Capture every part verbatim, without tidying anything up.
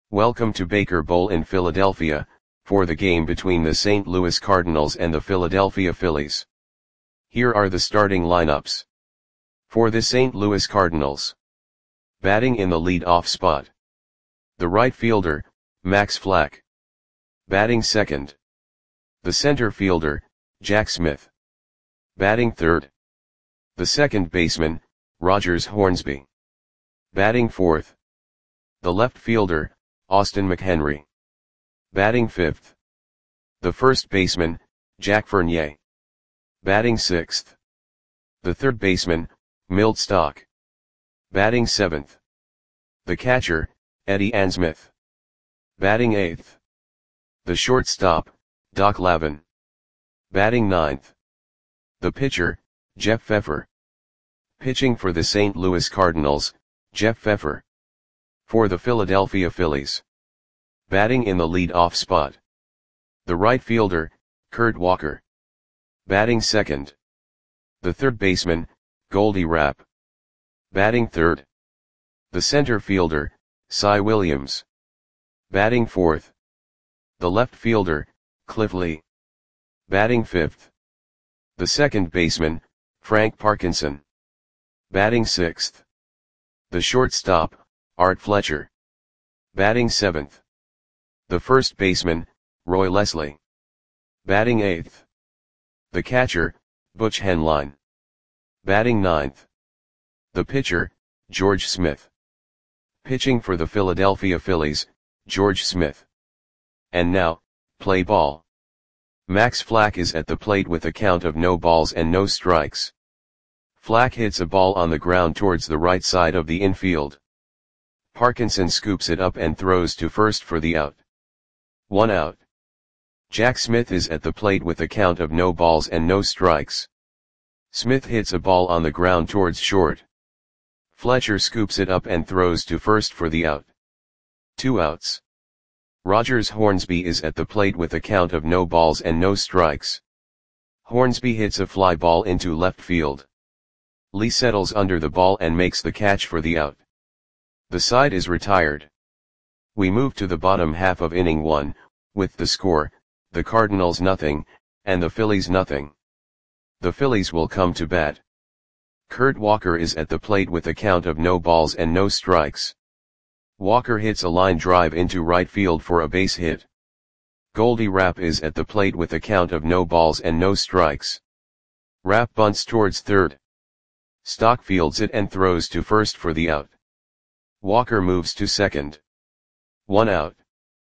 Welcome to Baker Bowl in Philadelphia, for the game between the Saint Louis Cardinals and the Philadelphia Phillies. Here are the starting lineups. For the Saint Louis Cardinals. Batting in the lead-off spot. The right fielder, Max Flack. Batting second. The center fielder, Jack Smith. Batting third. The second baseman, Rogers Hornsby. Batting fourth. The left fielder, Austin McHenry. Batting fifth. The first baseman, Jack Fournier. Batting sixth. The third baseman, Milt Stock. Batting seventh. The catcher, Eddie Ansmith. Batting eighth. The shortstop, Doc Lavin. Batting ninth. The pitcher, Jeff Pfeffer. Pitching for the Saint Louis Cardinals, Jeff Pfeffer. For the Philadelphia Phillies. Batting in the lead-off spot. The right fielder, Kurt Walker. Batting second. The third baseman, Goldie Rapp. Batting third. The center fielder, Cy Williams. Batting fourth. The left fielder, Cliff Lee. Batting fifth. The second baseman, Frank Parkinson. Batting sixth. The shortstop, Art Fletcher. Batting seventh. The first baseman, Roy Leslie. Batting eighth. The catcher, Butch Henline. Batting ninth. The pitcher, George Smith. Pitching for the Philadelphia Phillies, George Smith. And now, play ball. Max Flack is at the plate with a count of no balls and no strikes. Flack hits a ball on the ground towards the right side of the infield. Parkinson scoops it up and throws to first for the out. One out. Jack Smith is at the plate with a count of no balls and no strikes. Smith hits a ball on the ground towards short. Fletcher scoops it up and throws to first for the out. Two outs. Rogers Hornsby is at the plate with a count of no balls and no strikes. Hornsby hits a fly ball into left field. Lee settles under the ball and makes the catch for the out. The side is retired. We move to the bottom half of inning one, with the score, the Cardinals nothing, and the Phillies nothing. The Phillies will come to bat. Kurt Walker is at the plate with a count of no balls and no strikes. Walker hits a line drive into right field for a base hit. Goldie Rapp is at the plate with a count of no balls and no strikes. Rapp bunts towards third. Stock fields it and throws to first for the out. Walker moves to second. One out.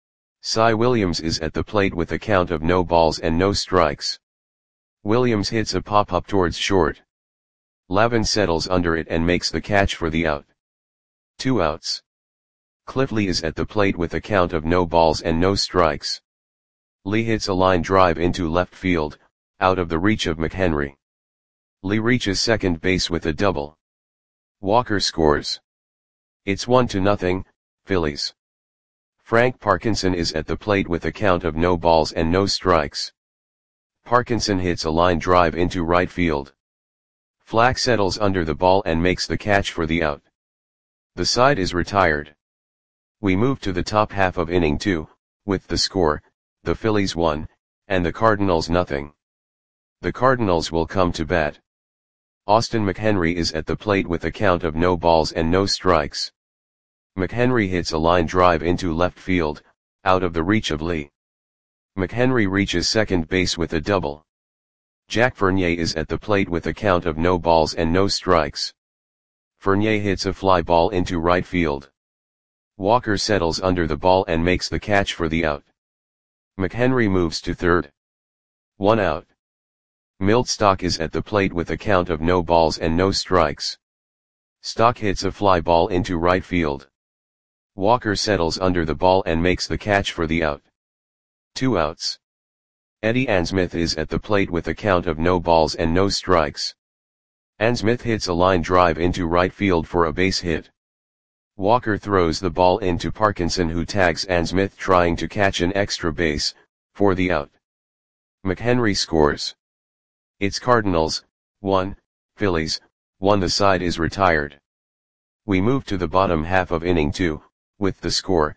Cy Williams is at the plate with a count of no balls and no strikes. Williams hits a pop-up towards short. Lavin settles under it and makes the catch for the out. Two outs. Cliff Lee is at the plate with a count of no balls and no strikes. Lee hits a line drive into left field, out of the reach of McHenry. Lee reaches second base with a double. Walker scores. It's one to nothing, Phillies. Frank Parkinson is at the plate with a count of no balls and no strikes. Parkinson hits a line drive into right field. Flack settles under the ball and makes the catch for the out. The side is retired. We move to the top half of inning two, with the score, the Phillies one, and the Cardinals nothing. The Cardinals will come to bat. Austin McHenry is at the plate with a count of no balls and no strikes. McHenry hits a line drive into left field, out of the reach of Lee. McHenry reaches second base with a double. Jack Fournier is at the plate with a count of no balls and no strikes. Fournier hits a fly ball into right field. Walker settles under the ball and makes the catch for the out. McHenry moves to third. One out. Milt Stock is at the plate with a count of no balls and no strikes. Stock hits a fly ball into right field. Walker settles under the ball and makes the catch for the out. Two outs. Eddie Ansmith is at the plate with a count of no balls and no strikes. Ansmith hits a line drive into right field for a base hit. Walker throws the ball into Parkinson, who tags Ansmith trying to catch an extra base, for the out. McHenry scores. It's Cardinals, one, Phillies, one. The side is retired. We move to the bottom half of inning two, with the score,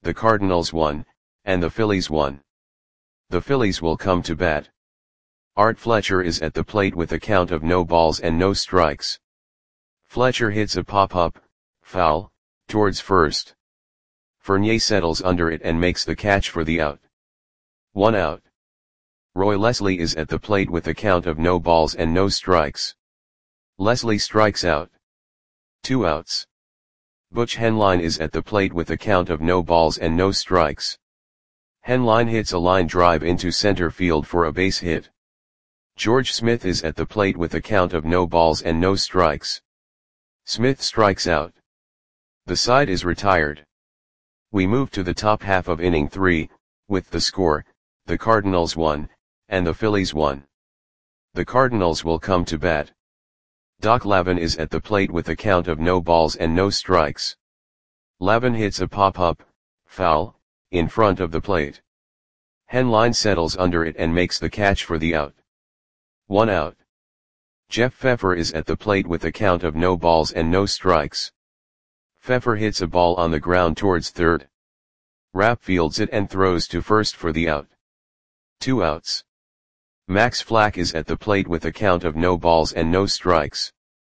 the Cardinals one, and the Phillies one. The Phillies will come to bat. Art Fletcher is at the plate with a count of no balls and no strikes. Fletcher hits a pop-up, foul, towards first. Fournier settles under it and makes the catch for the out. One out. Roy Leslie is at the plate with a count of no balls and no strikes. Leslie strikes out. Two outs. Butch Henline is at the plate with a count of no balls and no strikes. Henline hits a line drive into center field for a base hit. George Smith is at the plate with a count of no balls and no strikes. Smith strikes out. The side is retired. We move to the top half of inning three, with the score, the Cardinals one, and the Phillies one. The Cardinals will come to bat. Doc Lavin is at the plate with a count of no balls and no strikes. Lavin hits a pop-up, foul, in front of the plate. Henline settles under it and makes the catch for the out. One out. Jeff Pfeffer is at the plate with a count of no balls and no strikes. Pfeffer hits a ball on the ground towards third. Rapp fields it and throws to first for the out. Two outs. Max Flack is at the plate with a count of no balls and no strikes.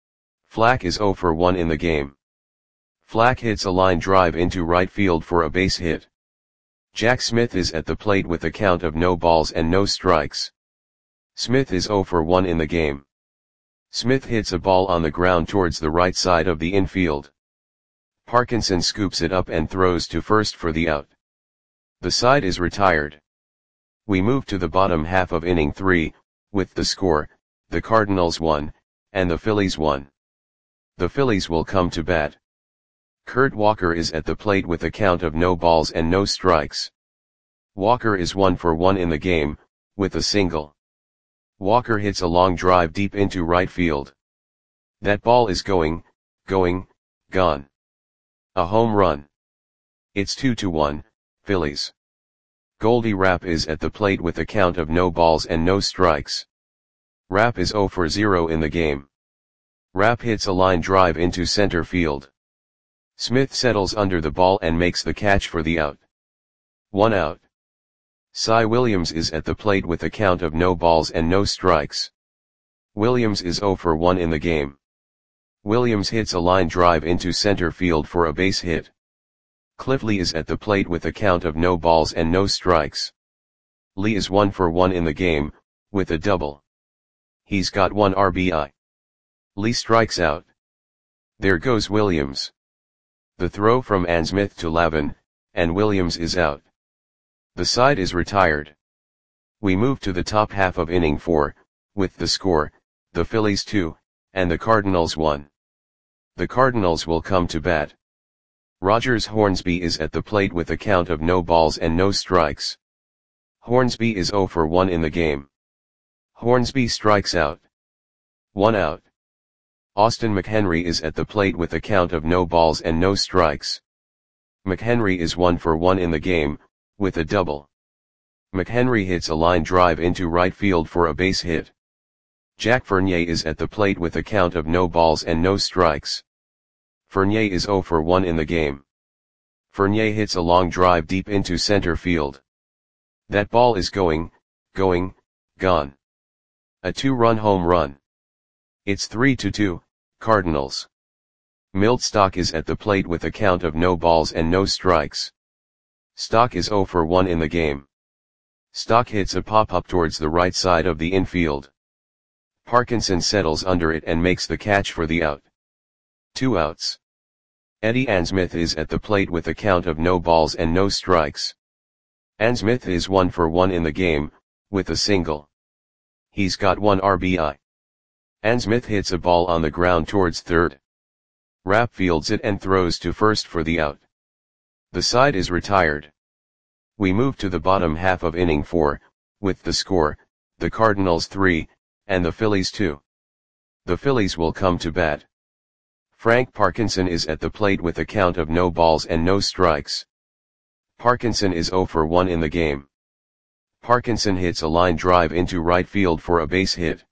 Flack is oh for one in the game. Flack hits a line drive into right field for a base hit. Jack Smith is at the plate with a count of no balls and no strikes. Smith is oh for one in the game. Smith hits a ball on the ground towards the right side of the infield. Parkinson scoops it up and throws to first for the out. The side is retired. We move to the bottom half of inning three, with the score, the Cardinals one, and the Phillies one. The Phillies will come to bat. Kurt Walker is at the plate with a count of no balls and no strikes. Walker is one for one in the game, with a single. Walker hits a long drive deep into right field. That ball is going, going, gone. A home run. It's two to one, Phillies. Goldie Rapp is at the plate with a count of no balls and no strikes. Rapp is oh for zero in the game. Rapp hits a line drive into center field. Smith settles under the ball and makes the catch for the out. One out. Cy Williams is at the plate with a count of no balls and no strikes. Williams is oh for one in the game. Williams hits a line drive into center field for a base hit. Cliff Lee is at the plate with a count of no balls and no strikes. Lee is one for one in the game, with a double. He's got one R B I. Lee strikes out. There goes Williams. The throw from Ann Smith to Lavin, and Williams is out. The side is retired. We move to the top half of inning four, with the score, the Phillies two, and the Cardinals one. The Cardinals will come to bat. Rogers Hornsby is at the plate with a count of no balls and no strikes. Hornsby is oh for one in the game. Hornsby strikes out. One out. Austin McHenry is at the plate with a count of no balls and no strikes. McHenry is one for one in the game, with a double. McHenry hits a line drive into right field for a base hit. Jack Fournier is at the plate with a count of no balls and no strikes. Fournier is oh for one in the game. Fournier hits a long drive deep into center field. That ball is going, going, gone. A two-run home run. It's three to two, Cardinals. Milt Stock is at the plate with a count of no balls and no strikes. Stock is oh for one in the game. Stock hits a pop-up towards the right side of the infield. Parkinson settles under it and makes the catch for the out. Two outs. Eddie Ann Smith is at the plate with a count of no balls and no strikes. Ann Smith is one for one in the game, with a single. He's got one R B I. Ann Smith hits a ball on the ground towards third. Rapp fields it and throws to first for the out. The side is retired. We move to the bottom half of inning four, with the score, the Cardinals three, and the Phillies two. The Phillies will come to bat. Frank Parkinson is at the plate with a count of no balls and no strikes. Parkinson is oh for one in the game. Parkinson hits a line drive into right field for a base hit.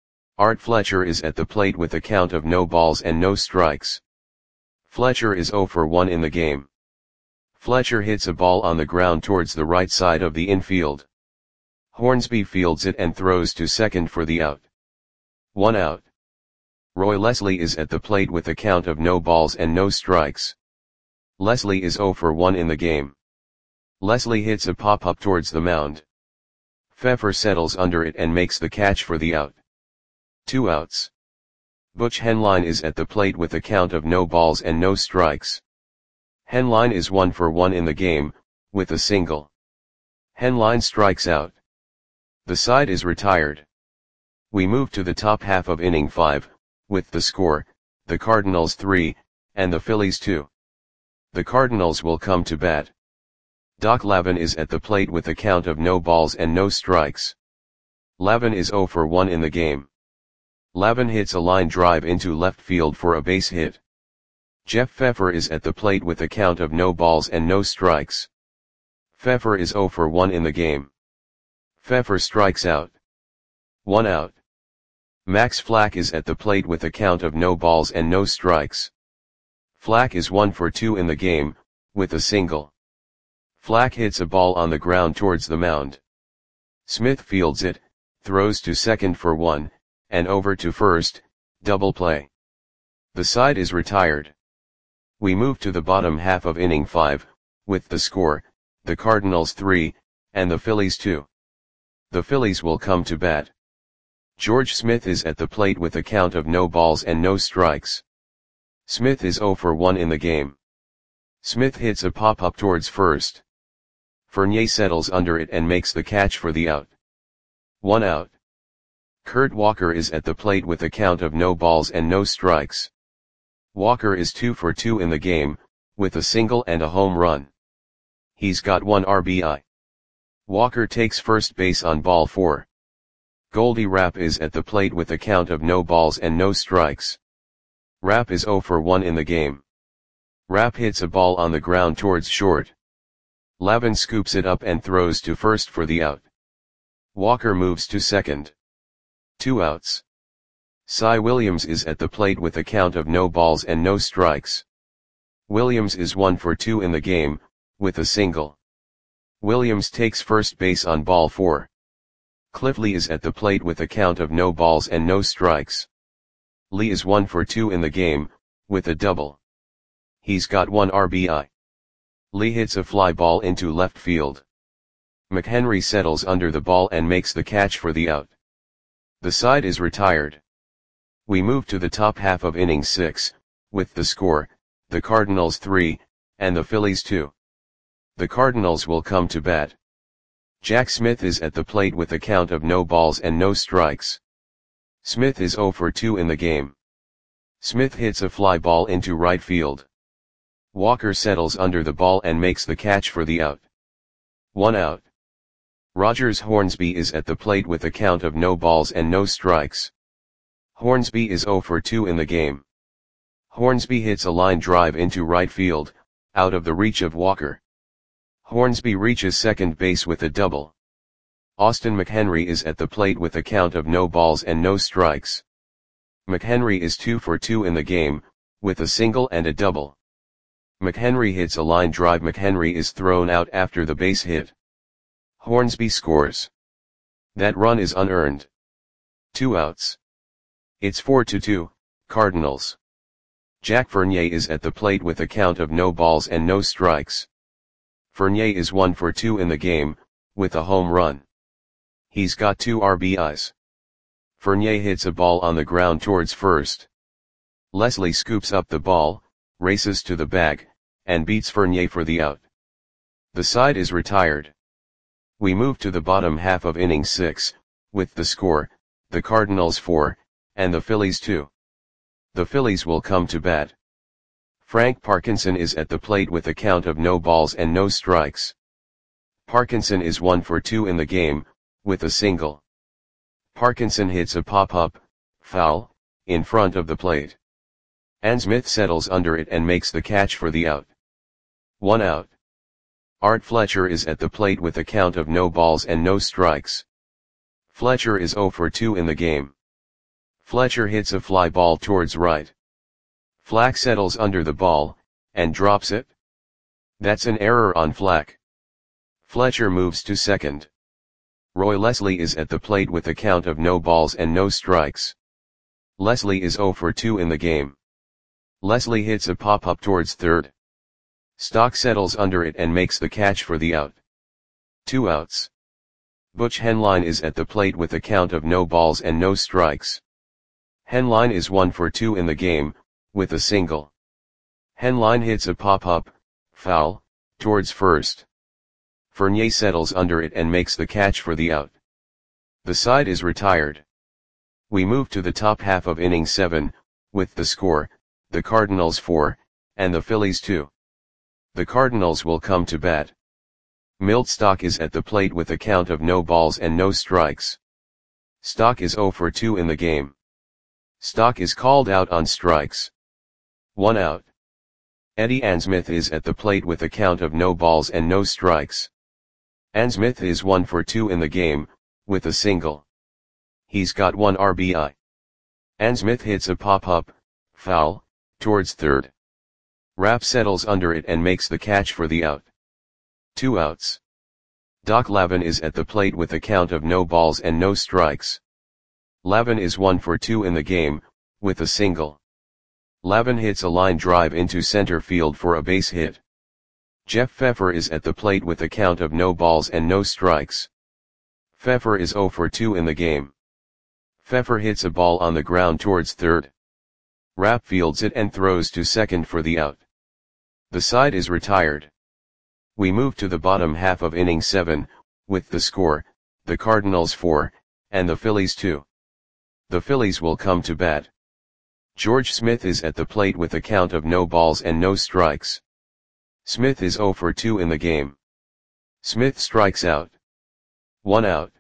Art Fletcher is at the plate with a count of no balls and no strikes. Fletcher is oh for one in the game. Fletcher hits a ball on the ground towards the right side of the infield. Hornsby fields it and throws to second for the out. One out. Roy Leslie is at the plate with a count of no balls and no strikes. Leslie is oh for one in the game. Leslie hits a pop-up towards the mound. Pfeffer settles under it and makes the catch for the out. Two outs. Butch Henline is at the plate with a count of no balls and no strikes. Henline is one for one in the game, with a single. Henline strikes out. The side is retired. We move to the top half of inning five, with the score, the Cardinals three, and the Phillies two. The Cardinals will come to bat. Doc Lavin is at the plate with a count of no balls and no strikes. Lavin is oh for one in the game. Lavin hits a line drive into left field for a base hit. Jeff Pfeffer is at the plate with a count of no balls and no strikes. Pfeffer is oh for one in the game. Pfeffer strikes out. One out. Max Flack is at the plate with a count of no balls and no strikes. Flack is one for two in the game, with a single. Flack hits a ball on the ground towards the mound. Smith fields it, throws to second for one, and over to first, double play. The side is retired. We move to the bottom half of inning five, with the score, the Cardinals three, and the Phillies two. The Phillies will come to bat. George Smith is at the plate with a count of no balls and no strikes. Smith is oh for one in the game. Smith hits a pop-up towards first. Fournier settles under it and makes the catch for the out. One out. Kurt Walker is at the plate with a count of no balls and no strikes. Walker is two for two in the game, with a single and a home run. He's got one R B I. Walker takes first base on ball four. Goldie Rapp is at the plate with a count of no balls and no strikes. Rapp is oh for one in the game. Rapp hits a ball on the ground towards short. Lavin scoops it up and throws to first for the out. Walker moves to second. Two outs. Cy Williams is at the plate with a count of no balls and no strikes. Williams is one for two in the game, with a single. Williams takes first base on ball four. Cliff Lee is at the plate with a count of no balls and no strikes. Lee is one for two in the game, with a double. He's got one R B I. Lee hits a fly ball into left field. McHenry settles under the ball and makes the catch for the out. The side is retired. We move to the top half of inning six, with the score, the Cardinals three, and the Phillies two. The Cardinals will come to bat. Jack Smith is at the plate with a count of no balls and no strikes. Smith is oh for two in the game. Smith hits a fly ball into right field. Walker settles under the ball and makes the catch for the out. One out. Rogers Hornsby is at the plate with a count of no balls and no strikes. Hornsby is oh for two in the game. Hornsby hits a line drive into right field, out of the reach of Walker. Hornsby reaches second base with a double. Austin McHenry is at the plate with a count of no balls and no strikes. McHenry is two for two in the game, with a single and a double. McHenry hits a line drive. McHenry is thrown out after the base hit. Hornsby scores. That run is unearned. Two outs. It's four to two, Cardinals. Jack Fournier is at the plate with a count of no balls and no strikes. Fournier is one for two in the game, with a home run. He's got two R B Is. Fournier hits a ball on the ground towards first. Leslie scoops up the ball, races to the bag, and beats Fournier for the out. The side is retired. We move to the bottom half of inning six, with the score, the Cardinals four, and the Phillies two. The Phillies will come to bat. Frank Parkinson is at the plate with a count of no balls and no strikes. Parkinson is one for two in the game, with a single. Parkinson hits a pop-up, foul, in front of the plate. Ann Smith settles under it and makes the catch for the out. One out. Art Fletcher is at the plate with a count of no balls and no strikes. Fletcher is oh for two in the game. Fletcher hits a fly ball towards right. Flack settles under the ball, and drops it. That's an error on Flack. Fletcher moves to second. Roy Leslie is at the plate with a count of no balls and no strikes. Leslie is oh for two in the game. Leslie hits a pop-up towards third. Stock settles under it and makes the catch for the out. Two outs. Butch Henline is at the plate with a count of no balls and no strikes. Henline is one for two in the game, with a single. Henline hits a pop-up, foul, towards first. Fournier settles under it and makes the catch for the out. The side is retired. We move to the top half of inning seven, with the score, the Cardinals four, and the Phillies two. The Cardinals will come to bat. Milt Stock is at the plate with a count of no balls and no strikes. Stock is oh for two in the game. Stock is called out on strikes. One out. Eddie Ansmith is at the plate with a count of no balls and no strikes. Ansmith is one for two in the game, with a single. He's got one R B I. Ansmith hits a pop-up, foul, towards third. Rapp settles under it and makes the catch for the out. Two outs. Doc Lavin is at the plate with a count of no balls and no strikes. Lavin is one for two in the game, with a single. Lavin hits a line drive into center field for a base hit. Jeff Pfeffer is at the plate with a count of no balls and no strikes. Pfeffer is oh for two in the game. Pfeffer hits a ball on the ground towards third. Rapp fields it and throws to second for the out. The side is retired. We move to the bottom half of inning seven, with the score, the Cardinals four, and the Phillies two. The Phillies will come to bat. George Smith is at the plate with a count of no balls and no strikes. Smith is oh for two in the game. Smith strikes out. One out.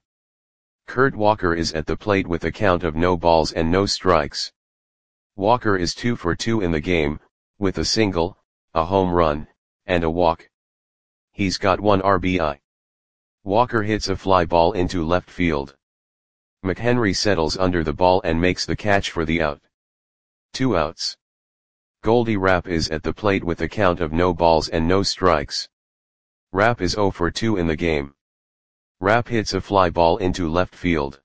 Kurt Walker is at the plate with a count of no balls and no strikes. Walker is two for two in the game, with a single, a home run, and a walk. He's got one R B I. Walker hits a fly ball into left field. McHenry settles under the ball and makes the catch for the out. Two outs. Goldie Rapp is at the plate with a count of no balls and no strikes. Rapp is oh for two in the game. Rapp hits a fly ball into left field.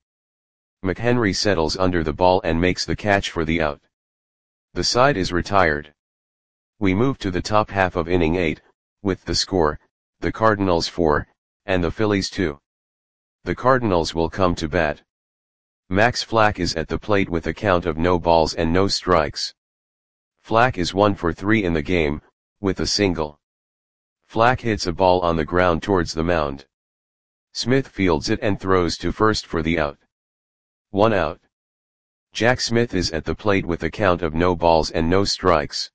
McHenry settles under the ball and makes the catch for the out. The side is retired. We move to the top half of inning eight, with the score, the Cardinals four, and the Phillies two. The Cardinals will come to bat. Max Flack is at the plate with a count of no balls and no strikes. Flack is one for three in the game, with a single. Flack hits a ball on the ground towards the mound. Smith fields it and throws to first for the out. One out. Jack Smith is at the plate with a count of no balls and no strikes.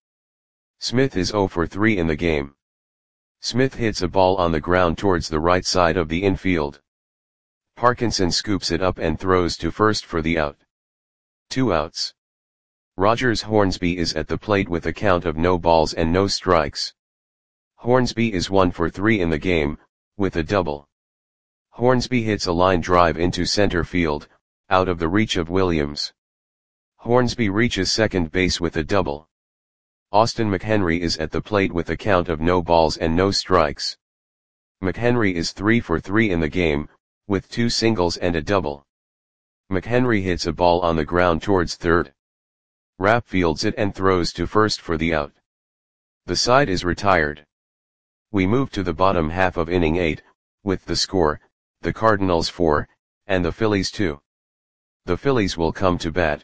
Smith is oh for three in the game. Smith hits a ball on the ground towards the right side of the infield. Parkinson scoops it up and throws to first for the out. Two outs. Rogers Hornsby is at the plate with a count of no balls and no strikes. Hornsby is one for three in the game, with a double. Hornsby hits a line drive into center field, out of the reach of Williams. Hornsby reaches second base with a double. Austin McHenry is at the plate with a count of no balls and no strikes. McHenry is three for three in the game, with two singles and a double. McHenry hits a ball on the ground towards third. Rapp fields it and throws to first for the out. The side is retired. We move to the bottom half of inning eight, with the score, the Cardinals four, and the Phillies two. The Phillies will come to bat.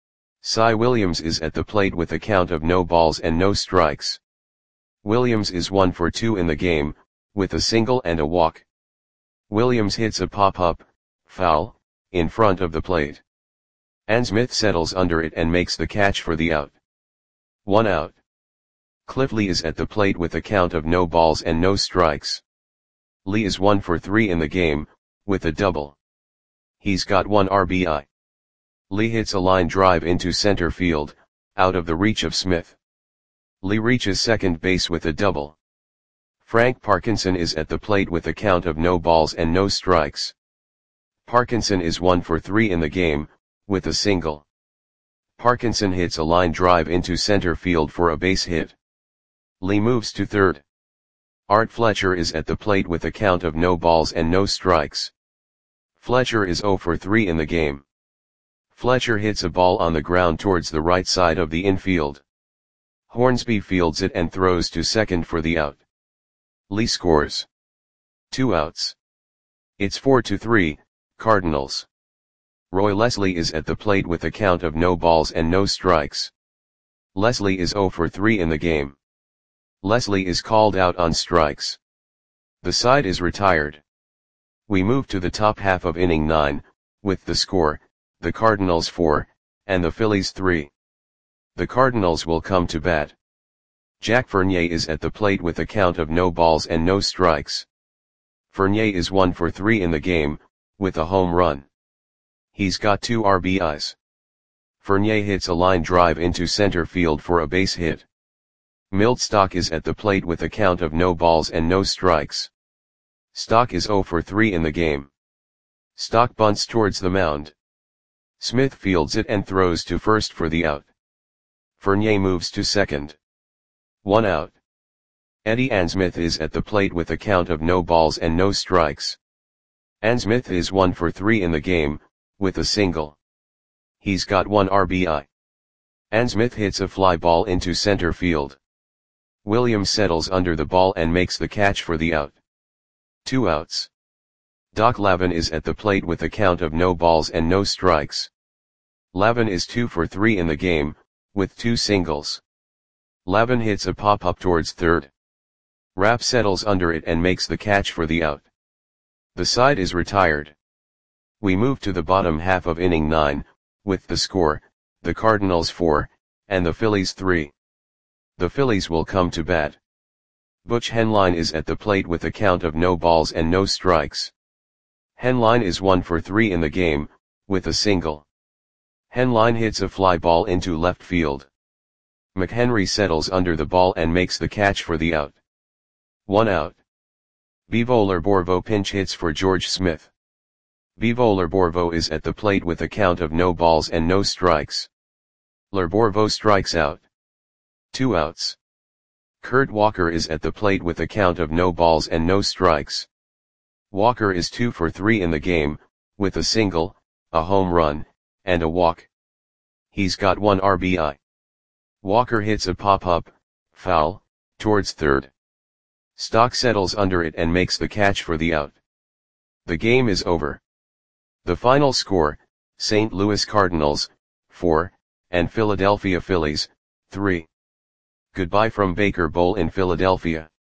Cy Williams is at the plate with a count of no balls and no strikes. Williams is one for two in the game, with a single and a walk. Williams hits a pop-up, foul, in front of the plate. Ansmith settles under it and makes the catch for the out. One out. Cliff Lee is at the plate with a count of no balls and no strikes. Lee is one for three in the game, with a double. He's got one R B I. Lee hits a line drive into center field, out of the reach of Smith. Lee reaches second base with a double. Frank Parkinson is at the plate with a count of no balls and no strikes. Parkinson is one for three in the game, with a single. Parkinson hits a line drive into center field for a base hit. Lee moves to third. Art Fletcher is at the plate with a count of no balls and no strikes. Fletcher is zero for three in the game. Fletcher hits a ball on the ground towards the right side of the infield. Hornsby fields it and throws to second for the out. Lee scores. Two outs. It's four to three, Cardinals. Roy Leslie is at the plate with a count of no balls and no strikes. Leslie is zero for three in the game. Leslie is called out on strikes. The side is retired. We move to the top half of inning nine, with the score, the Cardinals four, and the Phillies three. The Cardinals will come to bat. Jack Fournier is at the plate with a count of no balls and no strikes. Fournier is one for three in the game, with a home run. He's got two R B Is. Fournier hits a line drive into center field for a base hit. Milt Stock is at the plate with a count of no balls and no strikes. Stock is zero for three in the game. Stock bunts towards the mound. Smith fields it and throws to first for the out. Fournier moves to second. One out. Eddie Ansmith is at the plate with a count of no balls and no strikes. Ansmith is one for three in the game, with a single. He's got one R B I. Ansmith hits a fly ball into center field. Williams settles under the ball and makes the catch for the out. Two outs. Doc Lavin is at the plate with a count of no balls and no strikes. Lavin is two for three in the game, with two singles. Lavin hits a pop-up towards third. Rapp settles under it and makes the catch for the out. The side is retired. We move to the bottom half of inning nine, with the score, the Cardinals four, and the Phillies three. The Phillies will come to bat. Butch Henline is at the plate with a count of no balls and no strikes. Henline is one for three in the game, with a single. Henline hits a fly ball into left field. McHenry settles under the ball and makes the catch for the out. One out. Bevo Lerborvo pinch hits for George Smith. Bevo Lerborvo is at the plate with a count of no balls and no strikes. Lerborvo strikes out. Two outs. Kurt Walker is at the plate with a count of no balls and no strikes. Walker is two for three in the game, with a single, a home run, and a walk. He's got one R B I. Walker hits a pop-up, foul, towards third. Stock settles under it and makes the catch for the out. The game is over. The final score, Saint Louis Cardinals, four, and Philadelphia Phillies, three. Goodbye from Baker Bowl in Philadelphia.